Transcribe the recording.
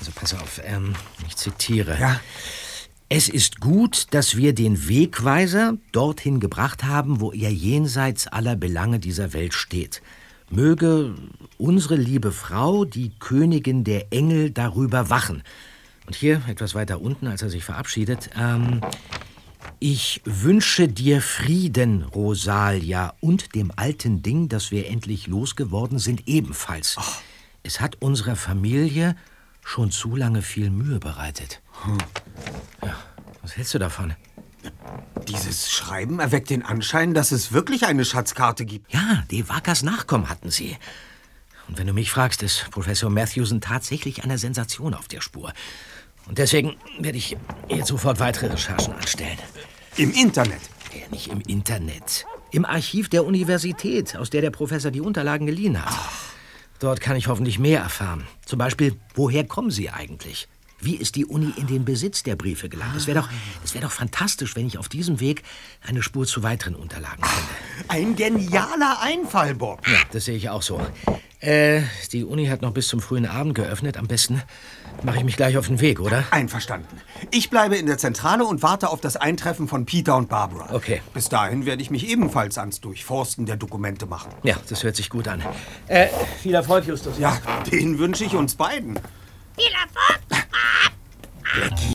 Also pass auf, ich zitiere. Ja. Es ist gut, dass wir den Wegweiser dorthin gebracht haben, wo er jenseits aller Belange dieser Welt steht. Möge unsere liebe Frau, die Königin der Engel, darüber wachen. Und hier, etwas weiter unten, als er sich verabschiedet, ich wünsche dir Frieden, Rosalia, und dem alten Ding, das wir endlich losgeworden sind, ebenfalls. Ach. Es hat unserer Familie schon zu lange viel Mühe bereitet. Ja, was hältst du davon? Dieses Schreiben erweckt den Anschein, dass es wirklich eine Schatzkarte gibt. Ja, die Wackers Nachkommen hatten sie. Und wenn du mich fragst, ist Professor Matthewson tatsächlich einer Sensation auf der Spur. Und deswegen werde ich jetzt sofort weitere Recherchen anstellen. Im Internet? Ja, nicht im Internet. Im Archiv der Universität, aus der der Professor die Unterlagen geliehen hat. Ach. Dort kann ich hoffentlich mehr erfahren. Zum Beispiel, woher kommen sie eigentlich? Wie ist die Uni in den Besitz der Briefe gelangt? Es wäre doch fantastisch, wenn ich auf diesem Weg eine Spur zu weiteren Unterlagen finde. Ein genialer Einfall, Bob. Ja, das sehe ich auch so. Die Uni hat noch bis zum frühen Abend geöffnet. Am besten mache ich mich gleich auf den Weg, oder? Einverstanden. Ich bleibe in der Zentrale und warte auf das Eintreffen von Peter und Barbara. Okay. Bis dahin werde ich mich ebenfalls ans Durchforsten der Dokumente machen. Ja, das hört sich gut an. Viel Erfolg, Justus. Ja, den wünsche ich uns beiden. Viel Erfolg,